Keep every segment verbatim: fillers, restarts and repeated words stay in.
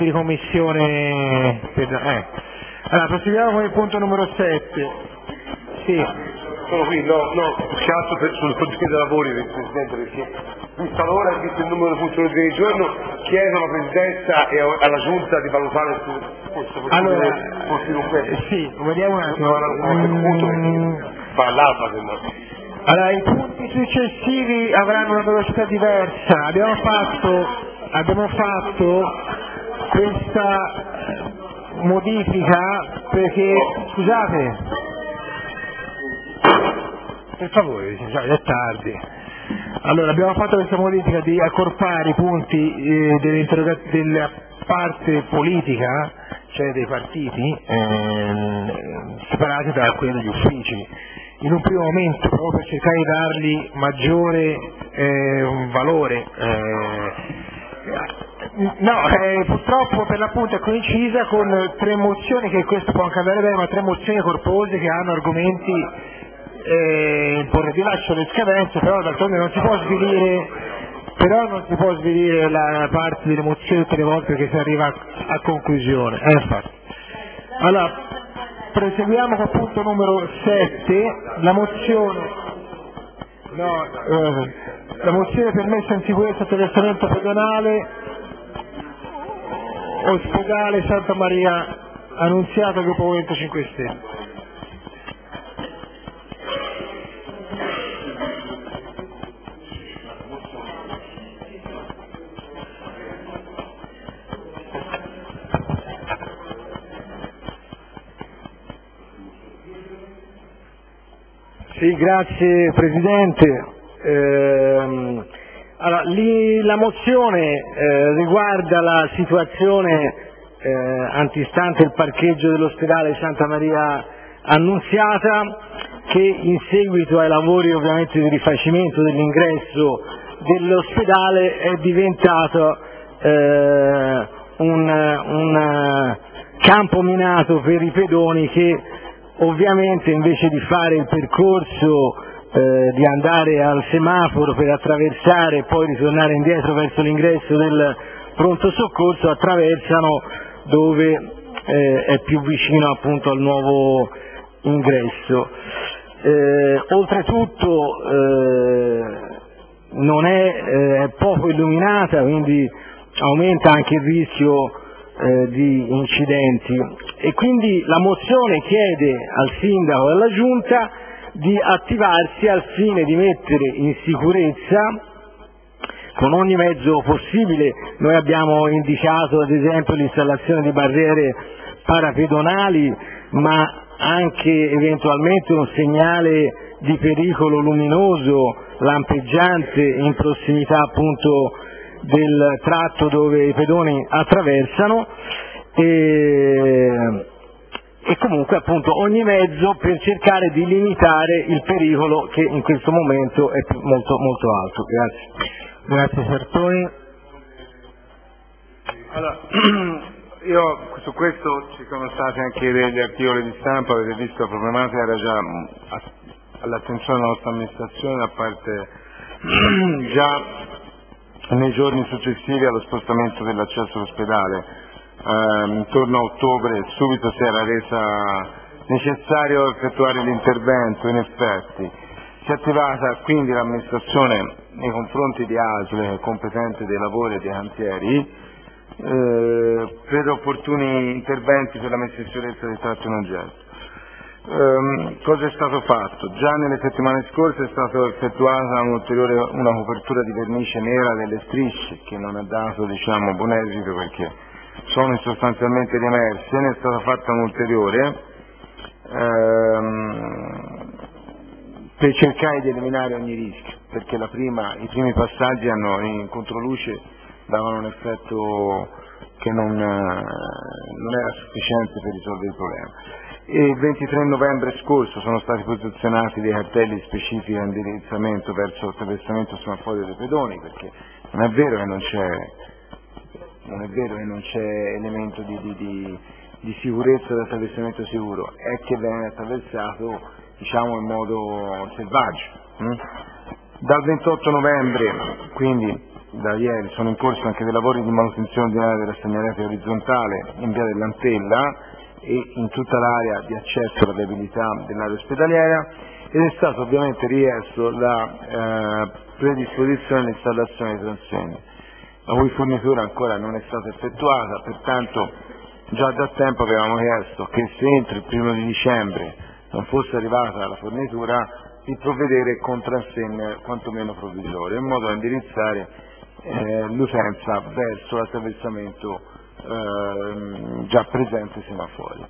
atti di commissione per... eh. Allora, proseguiamo con il punto numero sette. Sì. Sono qui, no, no, schiaccio per, sul ordine dei lavori del Presidente, perché vista l'ora e visto il numero di punti dell'ordine del giorno, chiedo alla Presidenza e alla Giunta di valutare su questo allora, possibile. Sì, vediamo un attimo. Mm. Fa l'alba del nostro. Allora, i punti successivi avranno una velocità diversa. Abbiamo fatto, abbiamo fatto questa modifica perché, scusate, per favore, è tardi. Allora, abbiamo fatto questa modifica di accorpare i punti eh, della parte politica, cioè dei partiti, eh, separati da quelli degli uffici. In un primo momento, proprio per cercare di dargli maggiore eh, un valore. Eh, no, eh, purtroppo per l'appunto è coincisa con tre mozioni, che questo può anche andare bene, ma tre mozioni corpose che hanno argomenti eh, por rilascio le scadenze, però d'altronde non si può svilire, però non si può svilire la parte delle mozioni tutte le volte che si arriva a, a conclusione. Eh, infatti. Allora, proseguiamo con il punto numero sette, la mozione, no, eh, la mozione per messa in sicurezza attraversamento pedonale, ospedale Santa Maria Annunziata, gruppo Movimento cinque Stelle. Sì, grazie Presidente. Eh, allora, lì, la mozione eh, riguarda la situazione eh, antistante il parcheggio dell'ospedale Santa Maria Annunziata, che in seguito ai lavori ovviamente di rifacimento dell'ingresso dell'ospedale è diventato eh, un, un campo minato per i pedoni che ovviamente invece di fare il percorso eh, di andare al semaforo per attraversare e poi ritornare indietro verso l'ingresso del pronto soccorso, attraversano dove eh, è più vicino appunto al nuovo ingresso. Eh, oltretutto eh, non è, eh, è poco illuminata, quindi aumenta anche il rischio eh, di incidenti, e quindi la mozione chiede al sindaco e alla giunta di attivarsi al fine di mettere in sicurezza con ogni mezzo possibile. Noi abbiamo indicato ad esempio l'installazione di barriere parapedonali, ma anche eventualmente un segnale di pericolo luminoso lampeggiante in prossimità appunto del tratto dove i pedoni attraversano, e, e comunque appunto ogni mezzo per cercare di limitare il pericolo che in questo momento è molto molto alto. Grazie. Grazie Sartoni. Allora, io su questo ci sono stati anche degli articoli di stampa, avete visto la problematica era già all'attenzione della nostra amministrazione da parte già nei giorni successivi allo spostamento dell'accesso all'ospedale. Eh, intorno a ottobre subito si era resa necessario effettuare l'intervento, in effetti si è attivata quindi l'amministrazione nei confronti di A S L, competente dei lavori e dei cantieri, eh, per opportuni interventi per la messa in sicurezza dei tratti in oggetto. Um, cosa è stato fatto? Già nelle settimane scorse è stata effettuata un'ulteriore una copertura di vernice nera delle strisce, che non ha dato diciamo buon esito perché sono sostanzialmente riemerse. Ne è stata fatta un'ulteriore um, per cercare di eliminare ogni rischio, perché la prima, i primi passaggi hanno, in controluce davano un effetto che non, non era sufficiente per risolvere il problema. E il ventitré novembre scorso sono stati posizionati dei cartelli specifici di indirizzamento verso l'attraversamento semaforio dei pedoni, perché non è vero che non c'è non è vero che non c'è elemento di, di, di, di sicurezza d'attraversamento sicuro, è che viene attraversato diciamo in modo selvaggio. Hm? Dal ventotto novembre quindi da ieri sono in corso anche dei lavori di manutenzione ordinaria della segnaletica orizzontale in via dell'Antella e in tutta l'area di accesso alla viabilità dell'area ospedaliera, ed è stato ovviamente richiesto la eh, predisposizione e l'installazione dei transegni, la cui fornitura ancora non è stata effettuata. Pertanto già da tempo avevamo chiesto che se entro il primo di dicembre non fosse arrivata la fornitura, di provvedere con transegne quantomeno provvisorie, in modo da indirizzare eh, l'utenza verso l'attraversamento eh, già presente semaforo.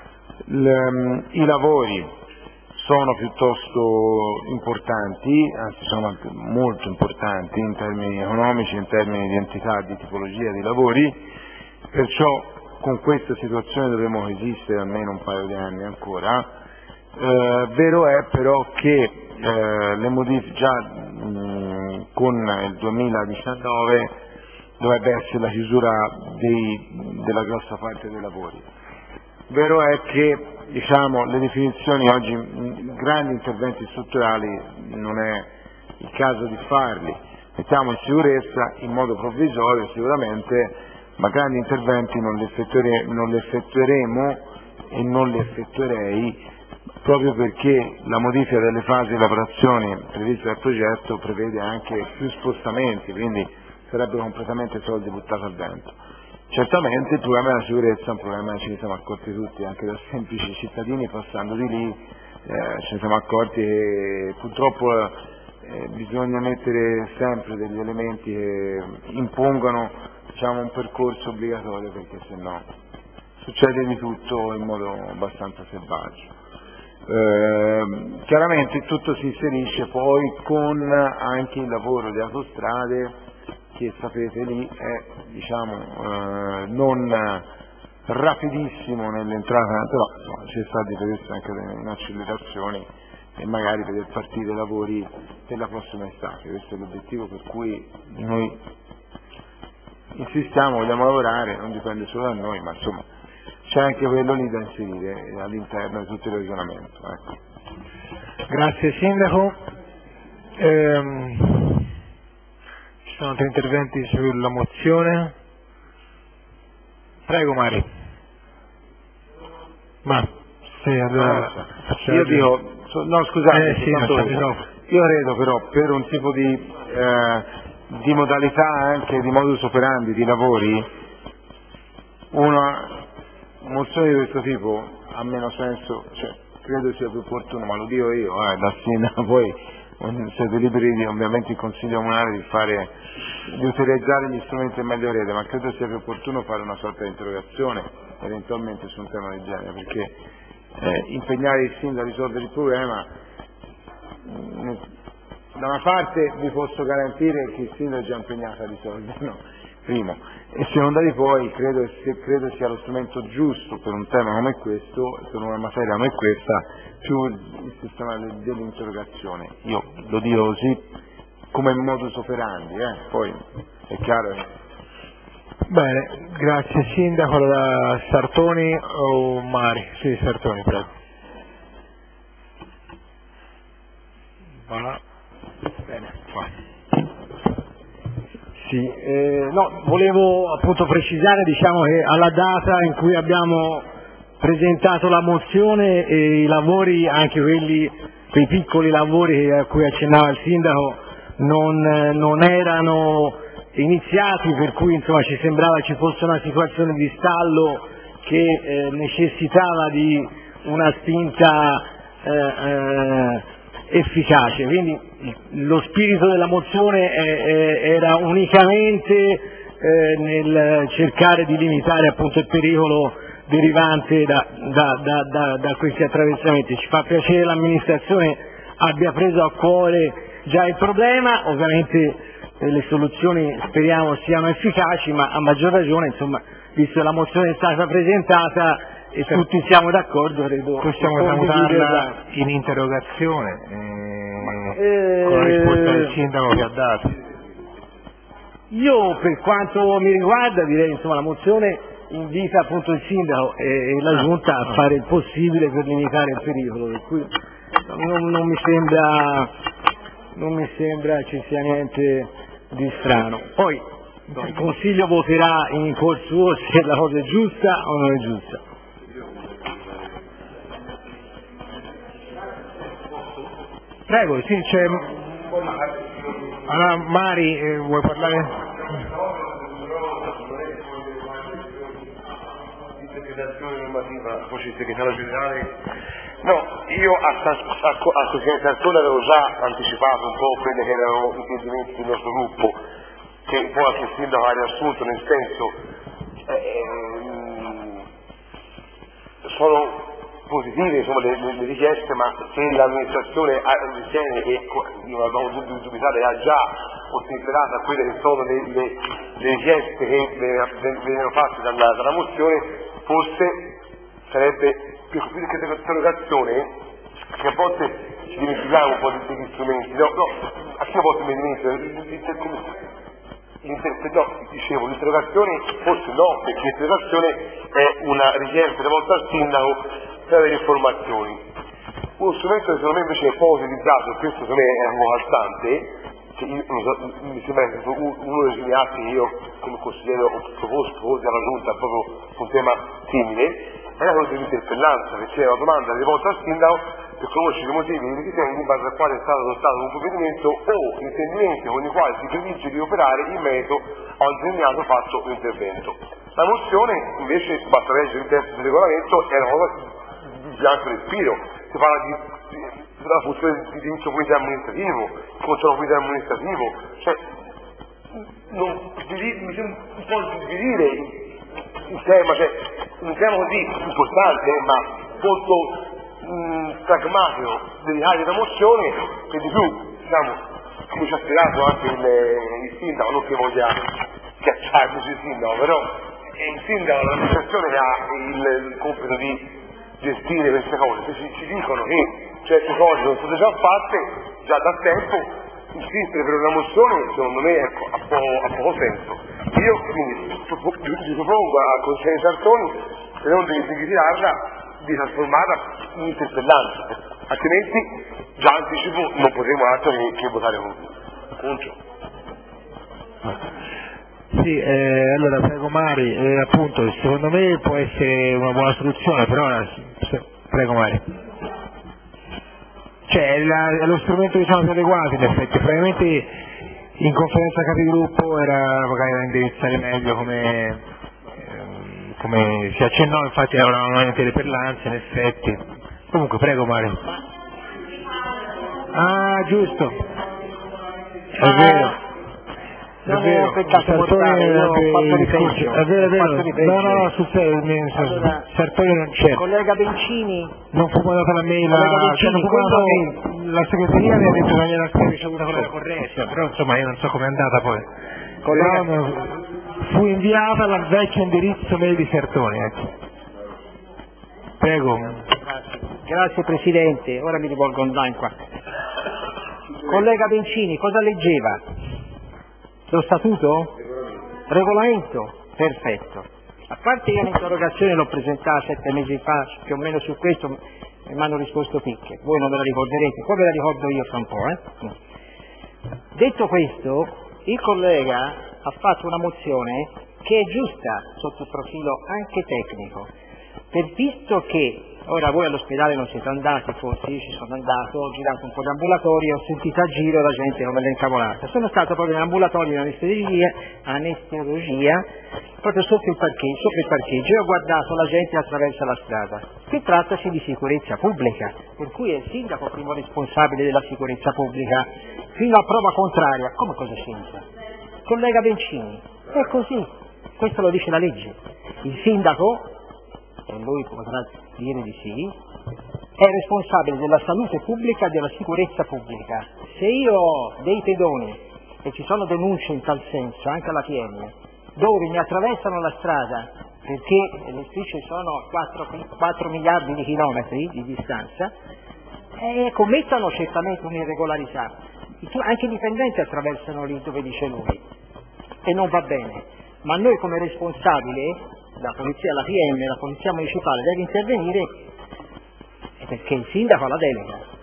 L, I lavori sono piuttosto importanti, anzi sono molto importanti in termini economici, in termini di entità, di tipologia di lavori, perciò con questa situazione dovremo resistere almeno un paio di anni ancora. Eh, vero è però che eh, le modifiche già mh, con il duemiladiciannove dovrebbe essere la chiusura dei, della grossa parte dei lavori. Vero è che diciamo, le definizioni oggi, mh, grandi interventi strutturali non è il caso di farli, mettiamo in sicurezza in modo provvisorio sicuramente, ma grandi interventi non li, effettuere, non li effettueremo e non li effettuerei proprio perché la modifica delle fasi di lavorazione previste dal progetto prevede anche più spostamenti, quindi sarebbero completamente soldi buttati al vento. Certamente il problema della sicurezza è un problema che ce ne siamo accorti tutti, anche da semplici cittadini passando di lì, eh, ce ne siamo accorti che purtroppo eh, bisogna mettere sempre degli elementi che impongono diciamo, un percorso obbligatorio, perché sennò succede di tutto in modo abbastanza selvaggio. Eh, chiaramente tutto si inserisce poi con anche il lavoro di autostrade che sapete lì è diciamo, eh, non rapidissimo nell'entrata, però no, c'è stato di vedersi anche in accelerazioni e magari veder partire i lavori per la prossima estate. Questo è l'obiettivo per cui noi insistiamo, vogliamo lavorare, non dipende solo da noi, ma insomma c'è anche quello lì da inserire all'interno di tutto il ragionamento. Ecco. Grazie Sindaco. Ehm, ci sono altri interventi sulla mozione? Prego Mari. Ma sì, allora, no, io dico, no scusate, eh, sì, no, io credo però per un tipo di, eh, di modalità anche di modus operandi di lavori, una mozione di questo tipo ha meno senso, cioè, credo sia più opportuno, ma lo dico io, eh, da sindaco, poi siete liberi di, ovviamente il Consiglio Comunale di fare, di utilizzare gli strumenti del meglio rete, ma credo sia più opportuno fare una sorta di interrogazione eventualmente su un tema del genere, perché eh, impegnare il sindaco a risolvere il problema, mh, da una parte vi posso garantire che il sindaco è già impegnato a risolverlo, primo, e seconda di poi credo, credo sia lo strumento giusto per un tema come questo, per una materia come questa, più il sistema dell'interrogazione. Io lo dico così come modus operandi, eh? Poi è chiaro che... Bene, grazie Sindaco. Allora Sartoni o Mari? Sì, Sartoni, prego. Va. Bene, qua. Sì, eh, no, volevo appunto precisare diciamo, che alla data in cui abbiamo presentato la mozione e i lavori, anche quelli, quei piccoli lavori a cui accennava il Sindaco, non, non erano iniziati, per cui insomma, ci sembrava ci fosse una situazione di stallo che eh, necessitava di una spinta eh, eh, efficace, quindi lo spirito della mozione è, è, era unicamente eh, nel cercare di limitare appunto il pericolo derivante da, da, da, da, da questi attraversamenti. Ci fa piacere che l'amministrazione abbia preso a cuore già il problema, ovviamente eh, le soluzioni speriamo siano efficaci, ma a maggior ragione, insomma, visto che la mozione è stata presentata e tutti siamo d'accordo, credo possiamo tramutarla in interrogazione eh, eh, con la risposta del sindaco che ha dato. Io per quanto mi riguarda direi insomma la mozione invita appunto il sindaco e, e la giunta a fare il possibile per limitare il pericolo, per cui non, non mi sembra non mi sembra ci sia niente di strano. Poi il Consiglio voterà in cuor suo se la cosa è giusta o non è giusta. Prego, sì, c'è... Allora, Mari, eh, vuoi parlare? Interpretazione normativa, voce segretario generale. No, io al Presidente Sartone avevo già anticipato un po' quelli che erano i intendimenti del nostro gruppo, che poi anche il sindaco ha riassunto, nel senso eh, sono positive insomma, le, le, le richieste, ma se l'amministrazione ritiene che non abbiamo dubbi di dubitare ha già considerato quelle che sono le, le, le richieste che vengono fatte dalla, dalla mozione, forse sarebbe più che l'interrogazione, che a volte ci dimentichiamo un po' di questi strumenti, no, no, a che volte mi dimentico? No, dicevo, l'interrogazione forse no, perché l'interrogazione è una richiesta rivolta al sindaco per avere informazioni. Uno strumento che secondo me invece è poco utilizzato, e questo secondo me è un po' calzante, che io, mi sembra che uno dei primi atti che io come consigliere ho proposto, proposto alla giunta proprio su un tema simile, era quello dell'interpellanza, perché era una domanda rivolta al sindaco per conoscere i motivi e i ritenimenti in base al quale è stato adottato un provvedimento o intendimenti con i quali si predice di operare in merito a un determinato fatto o intervento. La mozione invece, basta leggere il testo del regolamento, è una cosa di bianco respiro, si parla di, di, della funzione di diritto pubblico amministrativo, controllo pubblico amministrativo, cioè non, mi sembra un po' di dire un tema, cioè, un tema così importante ma molto mh, pragmatico dell'Italia della mozione, che di più diciamo, come ci ha spiegato anche il, il sindaco, non che voglia cacciarci il sindaco, però è il sindaco, l'amministrazione che ha il, il compito di gestire queste cose. Se ci, ci dicono che certe cose sono state già fatte già da tempo, insistere per una mozione secondo me ecco, ha, poco, ha poco senso. Io quindi vi propongo al consigliere Sartoni, per non di ritirarla, di trasformarla in interpellanza, altrimenti già anticipo non potremo altro che, che votare contro. Sì, eh, allora prego Mari, eh, appunto secondo me può essere una buona soluzione, però se, prego Mari. Cioè la, è lo strumento diciamo più adeguato in effetti, probabilmente in conferenza capigruppo era magari da indirizzare meglio come, ehm, come si accennò, infatti era una interpellanza in effetti. Comunque prego Mario. Ah giusto, è vero. È Non vero, è peccato mortale, io ho fatto di peggio. è vero, è vero, Ho fatto di peggio. no, no, sul serio, Allora, Sartori non c'è. Collega Bencini, Non fu mandata la mail, Collega cioè Bencini, non fu mandata la quello- mail, la segreteria mi ha detto che non era stata ricevuta quella corretta, però insomma io non so com'è andata poi. Collega- Però no, fu inviata al vecchio indirizzo mail di Sartori, ecco. Prego. grazie Presidente, ora mi rivolgo online qua. Collega Bencini, cosa leggeva? Lo statuto? Regolamento? Perfetto. A parte io l'interrogazione l'ho presentata sette mesi fa, più o meno su questo mi hanno risposto picche, voi non ve la ricorderete, poi ve la ricordo io fra un po'. Eh? Detto questo, il collega ha fatto una mozione che è giusta sotto il profilo anche tecnico, per visto che ora voi all'ospedale non siete andati, forse io ci sono andato, ho girato un po' di ambulatori, ho sentito a giro la gente come l'è incavolata. Sono stato proprio in ambulatorio in anestesiologia, anestesiologia, proprio sotto il parcheggio, sopra il parcheggio, e ho guardato la gente che attraversa la strada. Qui trattasi di sicurezza pubblica, per cui è il sindaco primo responsabile della sicurezza pubblica, fino a prova contraria. Come cosa c'entra? Collega Bencini, è così, questo lo dice la legge. Il sindaco, e lui potrà dire di sì, è responsabile della salute pubblica e della sicurezza pubblica. Se io ho dei pedoni, e ci sono denunce in tal senso, anche alla P M, dove mi attraversano la strada perché le strisce sono quattro miliardi di chilometri di distanza, eh, commettano certamente un'irregolarità. Anche i dipendenti attraversano lì dove dice lui, e non va bene. Ma noi come responsabile, la polizia, la P M, la polizia municipale deve intervenire perché il sindaco ha la delega.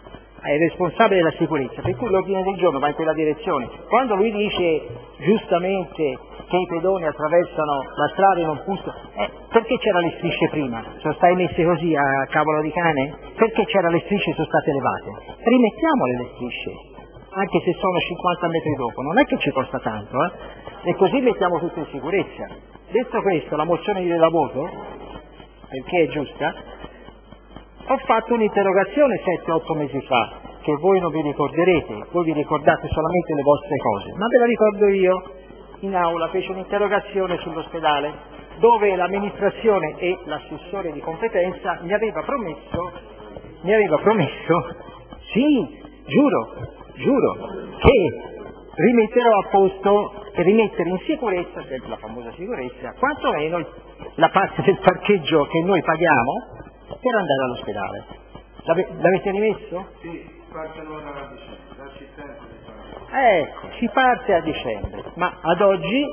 è il responsabile della sicurezza, per cui l'ordine del giorno va in quella direzione. Quando lui dice giustamente che i pedoni attraversano la strada in un punto, eh, perché c'era le strisce prima? Sono state messe così a cavolo di cane? Perché c'era le strisce e sono state elevate? Rimettiamole le strisce, anche se sono cinquanta metri dopo, non è che ci costa tanto, eh? E così mettiamo tutto in sicurezza. Detto questo, la mozione di la voto, perché è giusta, ho fatto un'interrogazione sette otto mesi fa, che voi non vi ricorderete, voi vi ricordate solamente le vostre cose, ma ve la ricordo io. In aula fece un'interrogazione sull'ospedale, dove l'amministrazione e l'assessore di competenza mi aveva promesso, mi aveva promesso, sì, giuro, giuro, che rimetterò a posto e rimettere in sicurezza, sempre la famosa sicurezza, quantomeno la parte del parcheggio che noi paghiamo per andare all'ospedale. L'ave, l'avete rimesso? Sì, partono da dicembre, da città. Ecco, si parte a dicembre, ma ad oggi...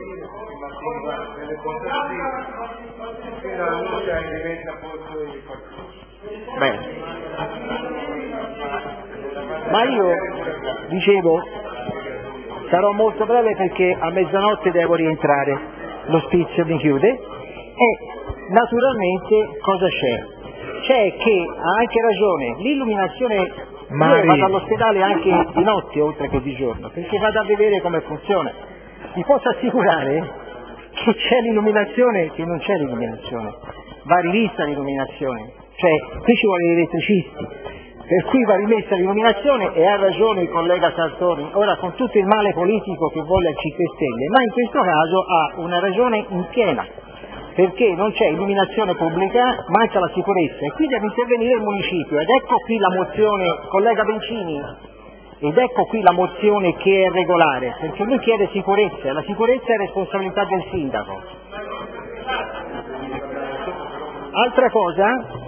Bene. Ma io, dicevo, sarò molto breve perché a mezzanotte devo rientrare, l'ospizio mi chiude, e naturalmente cosa c'è? C'è che ha anche ragione, l'illuminazione... Io vado all'ospedale anche di notte oltre che di giorno, perché vado a vedere come funziona. Vi posso assicurare che c'è l'illuminazione, che non c'è l'illuminazione, va rivista l'illuminazione, cioè qui ci vogliono gli elettricisti, per cui va rimessa l'illuminazione, e ha ragione il collega Sartori, ora con tutto il male politico che vuole al cinque Stelle, ma in questo caso ha una ragione in piena, perché non c'è illuminazione pubblica, manca la sicurezza e qui deve intervenire il municipio, ed ecco qui la mozione, collega Bencini, ed ecco qui la mozione che è regolare, perché lui chiede sicurezza, e la sicurezza è responsabilità del sindaco. Altra cosa,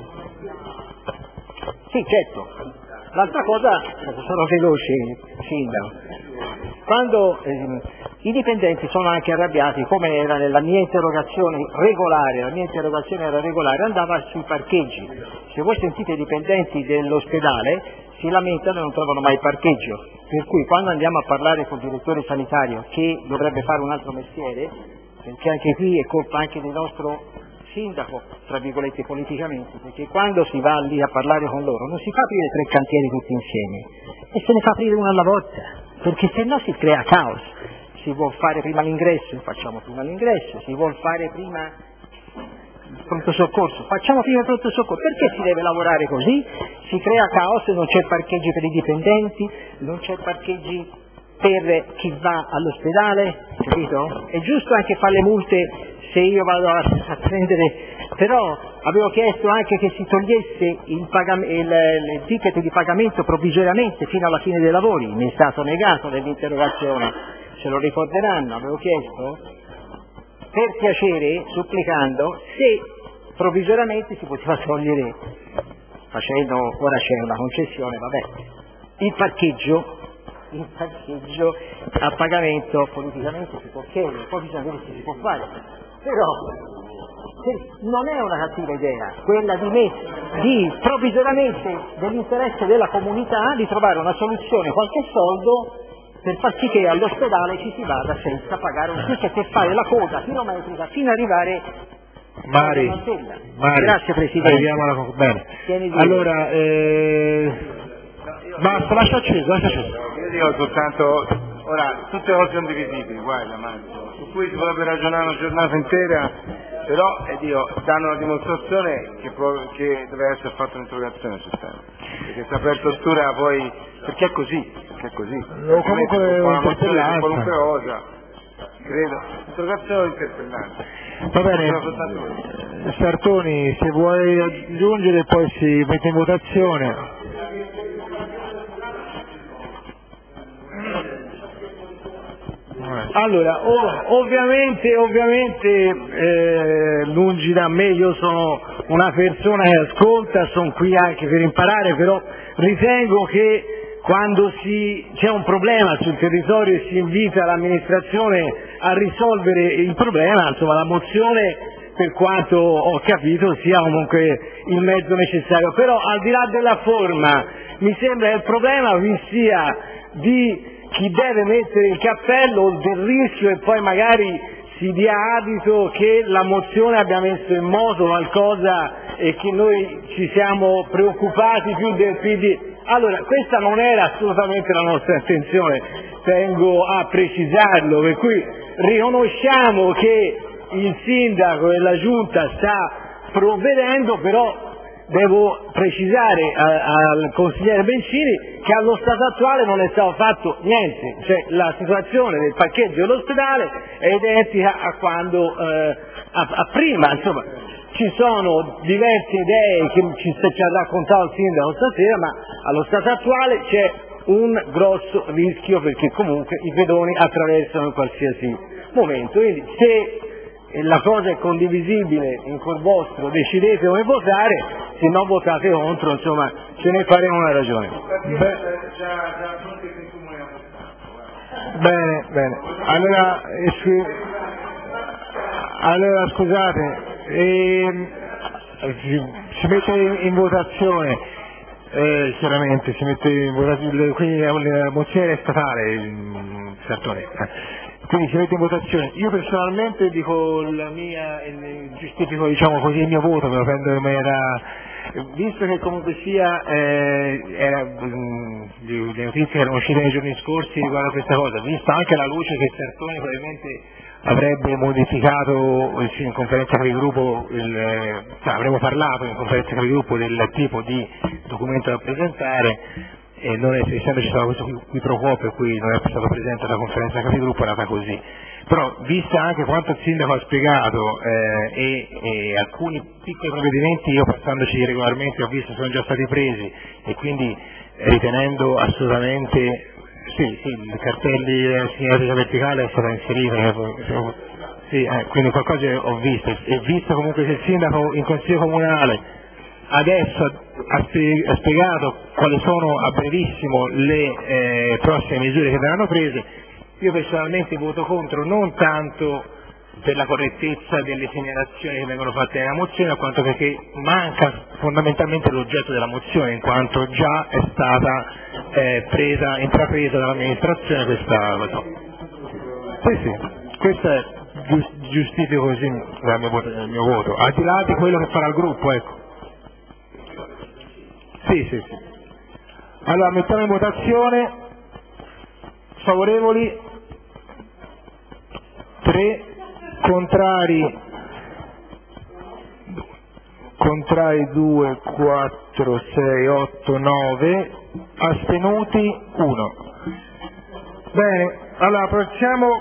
sì certo, l'altra cosa, sono veloce sindaco, quando eh, i dipendenti sono anche arrabbiati, come era nella mia interrogazione regolare, la mia interrogazione era regolare, andava sui parcheggi. Se voi sentite i dipendenti dell'ospedale si lamentano e non trovano mai parcheggio, per cui quando andiamo a parlare col direttore sanitario, che dovrebbe fare un altro mestiere, perché anche qui è colpa anche del nostro sindaco, tra virgolette politicamente, perché quando si va lì a parlare con loro non si fa aprire tre cantieri tutti insieme, e se ne fa aprire uno alla volta, perché se no si crea caos. Si vuol fare prima l'ingresso, facciamo prima l'ingresso, si vuol fare prima il pronto soccorso, facciamo prima il pronto soccorso, perché si deve lavorare così? Si crea caos, non c'è parcheggi per i dipendenti, non c'è parcheggi per chi va all'ospedale, capito? È giusto anche fare le multe se io vado a, a prendere, però avevo chiesto anche che si togliesse il, pagam- il, il ticket di pagamento provvisoriamente fino alla fine dei lavori, mi è stato negato nell'interrogazione. Se lo ricorderanno, avevo chiesto, per piacere, supplicando, se provvisoriamente si poteva togliere, facendo, ora c'è una concessione, vabbè, il parcheggio, il parcheggio a pagamento politicamente si può chiedere, poi bisogna vedere se si può fare, però non è una cattiva idea quella di, met- di provvisoriamente dell'interesse della comunità di trovare una soluzione, qualche soldo, per far sì che all'ospedale ci si vada senza pagare un ticket e fare la coda chilometrica fino ad arrivare Mari, alla Mantella. Mari, Grazie Presidente. arriviamo alla bene. Allora, eh... basta, lascia acceso, lascia acceso. Io dico soltanto, ora, tutte cose condivisibili, guarda Mario, su cui si potrebbe ragionare una giornata intera, però eh, Dio, danno una dimostrazione che, pro- che deve essere fatta un'interrogazione sul tema, perché se apertura poi, perché è così, perché è così, o comunque un'interpellanza, qualunque cosa, credo, interrogazione o interpellanza. Va bene, Sartoni, se vuoi aggiungere poi si mette in votazione. Allora, ov- ovviamente, ovviamente eh, lungi da me, io sono una persona che ascolta, sono qui anche per imparare, però ritengo che quando si, c'è un problema sul territorio e si invita l'amministrazione a risolvere il problema, insomma la mozione per quanto ho capito sia comunque il mezzo necessario. Però al di là della forma mi sembra che il problema vi sia di chi deve mettere il cappello, del rischio e poi magari si dia adito che la mozione abbia messo in moto qualcosa e che noi ci siamo preoccupati più del P D. Allora, questa non era assolutamente la nostra intenzione, tengo a precisarlo, per cui riconosciamo che il sindaco e la giunta sta provvedendo, però devo precisare al consigliere Bencini che allo stato attuale non è stato fatto niente, cioè la situazione del parcheggio dell'ospedale è identica a quando eh, a, a prima, insomma ci sono diverse idee che ci, ci ha raccontato il sindaco stasera, ma allo stato attuale c'è un grosso rischio perché comunque i pedoni attraversano in qualsiasi momento, quindi se la cosa è condivisibile in quel vostro, decidete come votare, se no votate contro, insomma ce ne faremo una ragione. Beh, bene, bene. Allora, eh, scu- allora scusate, eh, si, si mette in, in votazione, eh, chiaramente si mette in votazione, quindi la, la mozione è statale, Sartone. Quindi si mette in votazione. Io personalmente dico la mia, giustifico diciamo così il mio voto, me lo prendo in maniera, visto che comunque sia eh, era, mh, le notizie erano uscite nei giorni scorsi riguardo a questa cosa, vista anche la luce che Sartone probabilmente avrebbe modificato in conferenza capigruppo, il, cioè, avremmo parlato in conferenza capigruppo del tipo di documento da presentare, e non essendoci stato questo qui pro quo per cui non è stato presente alla conferenza capigruppo, è andata così. Però vista anche quanto il sindaco ha spiegato eh, e, e alcuni piccoli provvedimenti io passandoci regolarmente ho visto sono già stati presi e quindi ritenendo assolutamente sì, sì, i cartelli della segnatura verticale è stata inserita, sì, eh, quindi qualcosa ho visto e visto comunque che il sindaco in consiglio comunale adesso ha spiegato quali sono a brevissimo le eh, prossime misure che verranno prese, io personalmente voto contro non tanto per la correttezza delle segnalazioni che vengono fatte nella mozione, quanto perché manca fondamentalmente l'oggetto della mozione, in quanto già è stata eh, presa, intrapresa dall'amministrazione questa cosa. Sì, sì, questo è giustifico così il mio, il mio voto, al di là di quello che farà il gruppo, ecco. Sì, sì, sì. Allora mettiamo in votazione, favorevoli tre, contrari contrari due, quattro, sei, otto, nove, astenuti uno. Bene, allora passiamo